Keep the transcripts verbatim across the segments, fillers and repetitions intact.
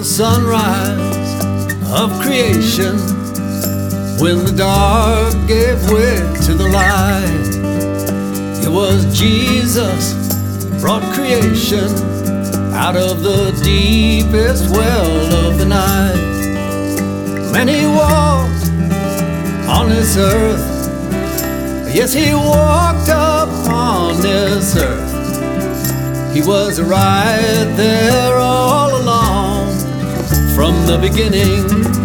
sunrise of creation, when the dark gave way to the light, it was Jesus brought creation out of the deepest well of the night. And he walked on this earth, yes, he walked upon this earth. He was right there all along from the beginning.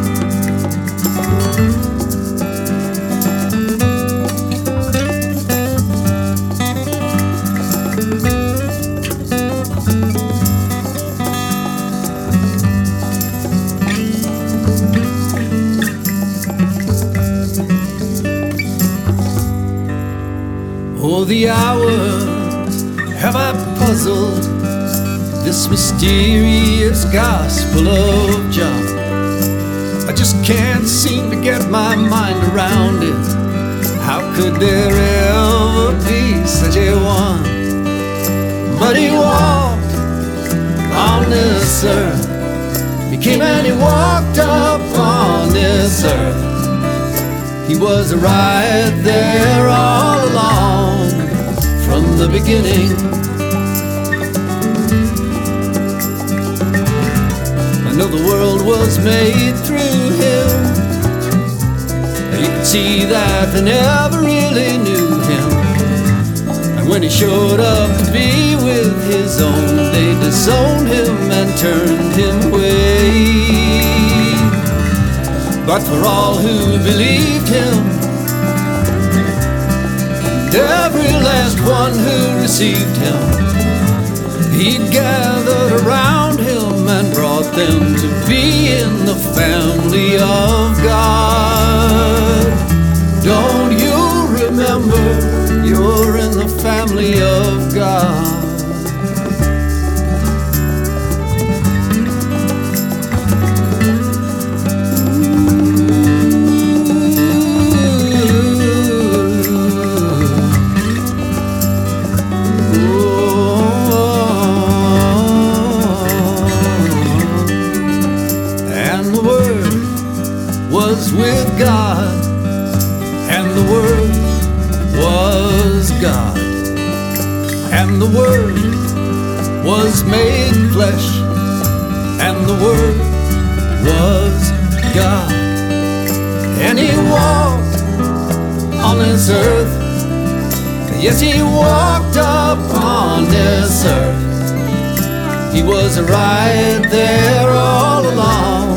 Oh, the hours have I puzzled this mysterious gospel of John. I just can't seem to get my mind around it. How could there ever be such a one? But he walked on this earth. He came and he walked upon this earth. He was right there all along from the beginning. I know the world was made through him. You could see that they never really knew him. And when he showed up to be with his own, they disowned him and turned him away. But for all who believed him, and every last one who received him, he gathered around him and brought them to be in the family of God. Don't you remember, you're in the family of God. Was with God, and the Word was God, and the Word was made flesh, and the Word was God. And he walked on this earth, yes, he walked upon this earth. He was right there all along.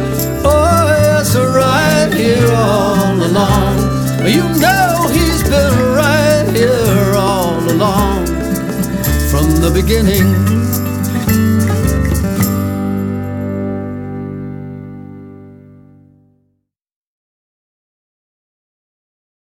Right here all along. You know he's been right here all along from the beginning.